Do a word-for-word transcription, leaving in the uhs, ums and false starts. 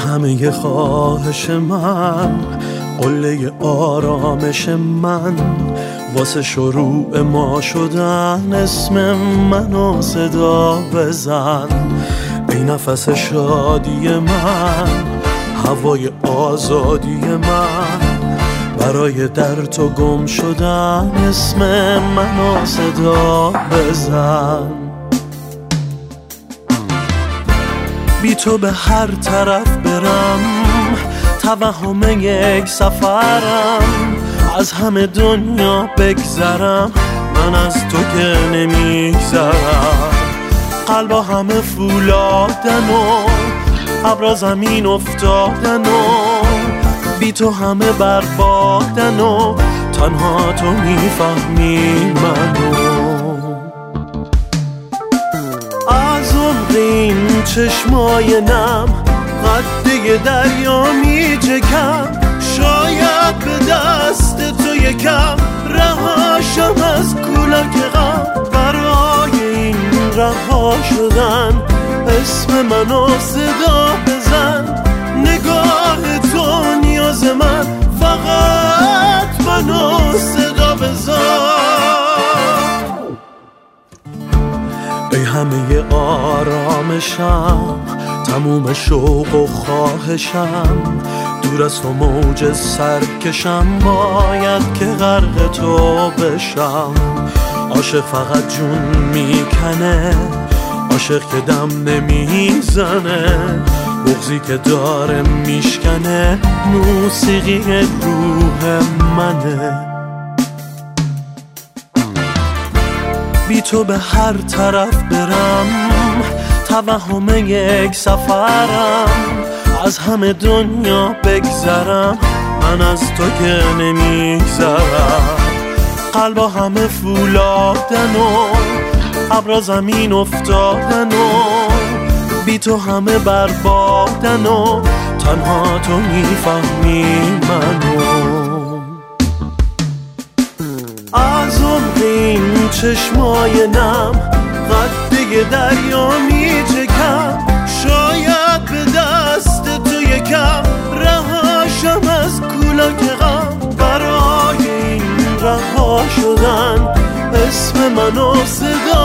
همه خواهش من، قله آرامش من، واسه شروع ما شدن اسم منو صدا بزن. ای نفس شادی من، هوای آزادی من، برای در تو گم شدن اسم منو صدا بزن. بی تو به هر طرف برم، توهم یک سفرم، از همه دنیا بگذرم، من از تو که نمیگذرم. قلبا همه فولادن و ابرا زمین افتادن و بی تو همه بربادن و تنها تو میفهمی منو. از عمق این چشمای نم قده دریا میچکم، شاید به دست تو یکم رهاشم از کولاک غم. برای این رها شدن اسم منو صدا بزن. نگاه تو نیاز من، فقط منو صدا بزن. ای همه آرامشم، تموم شوق و خواهشم، دور از تو موج سرکشم، باید که غرق تو بشم. عاشق فقط جون میکنه، عاشق که دم نمیزنه، بغضی که داره میشکنه، موسیقی روح منه. بی تو به هر طرف برم، توهم یک سفرم، از همه دنیا بگذرم، من از تو که نمیگذرم. قلبا همه فولادن و ابرا زمین افتادن و بی تو همه بربادن و تنها تو میفهمی منو. از عمق این چشمای نم قده دریا میچکم، شاید به دست تو یکم رهاشم از کولاک غم. برای این رها شدن اسم منو صدا